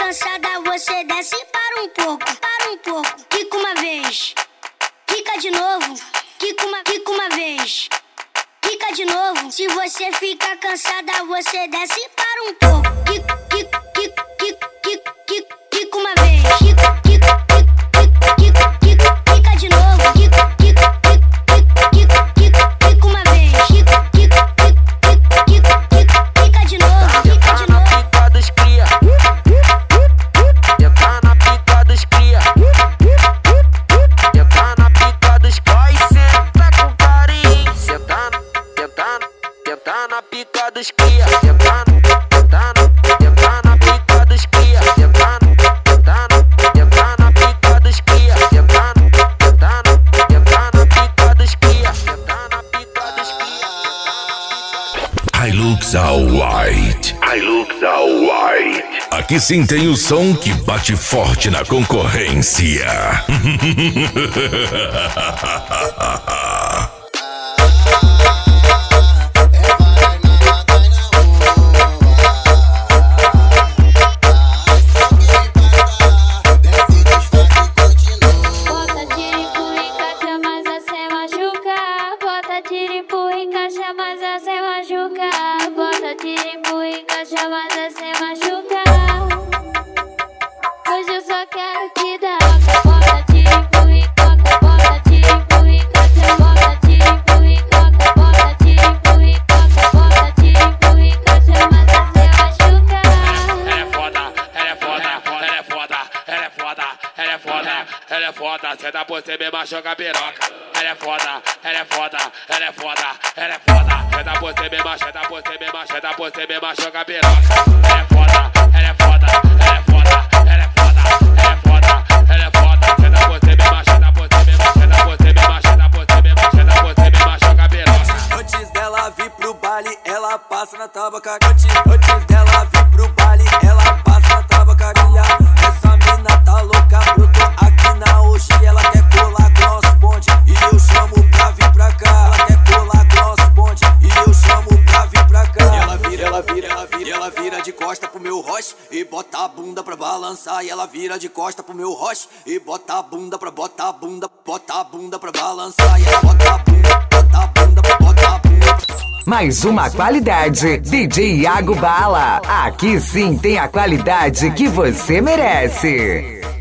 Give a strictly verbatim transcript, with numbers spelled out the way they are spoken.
cansada, você desce e para um pouco, para um pouco. Quica uma vez, quica de novo, quica uma, quica uma vez, quica de novo. Se você fica cansada, você desce e para um pouco. Quica, quica, quica, quica, quica, quica, quica uma vez, quica, quica, quica, quica, quica, quica de novo, quica, quica, quica, quica, quica, quica uma vez, quica, quica, quica, quica, quica, quica de novo, quica de novo. Pica dos cria, entra na pica dos cria, entra na pica dos cria, senta com carinho, senta, senta, senta na pica dos cria, entra, entra, entra na pica dos cria, entra, entra, entra na pica dos cria, entra, entra, entra na pica dos cria, entra na pica dos cria. Hilux All White. Hilux All White. Aqui sim tem o som que bate forte na concorrência. Bota tiro, empurra, encaixa, mas você machuca. Bota tiro, empurra, encaixa, mas você machuca. Bota tiro, empurra, encaixa, mas você machuca. Hoje eu só quero te dar. Bota tiro, empurra, encaixa, bota tiro, empurra, encaixa, bota tiro, empurra, encaixa, bota tiro, empurra, encaixa, bota tiro, empurra, encaixa, mas você machuca. Ela é foda, ela é foda, ela é foda, ela é foda, ela é foda, ela é foda, cê dá por você mesmo machuca a piroca. Ela é foda, ela é foda, ela é foda, ela é foda, cê dá por você mesmo, cê dá por você mesmo, cê dá por você mesmo machuca a piroca. Ela é foda, ela é foda, ela é foda, ela é foda, ela é foda, ela é foda, cê dá por você mesmo, cê dá por você mesmo, cê dá por você mesmo, cê dá por você mesmo, cê dá por você mesmo machuca a piroca. Antes dela vir pro baile, ela passa na tabacaria. Antes, antes dela vir pro baile, ela passa na tabacaria. Essa mina tá louca, brotou aqui na hoje. Ela quer colar com nosso bonde e eu chamo pra vir pra cá. Ela quer colar com nosso bonde e eu chamo pra vir pra cá. E ela vira, ela vira, ela vira, ela vira de costa pro meu roche e bota a bunda pra balançar. E ela vira de costa pro meu roche e bota a bunda pra, bota a bunda, bota a bunda pra balançar. E ela bota a bunda, bota a bunda, bota a bunda. Mais uma qualidade, D J Iago Bala. Aqui sim tem a qualidade que você merece.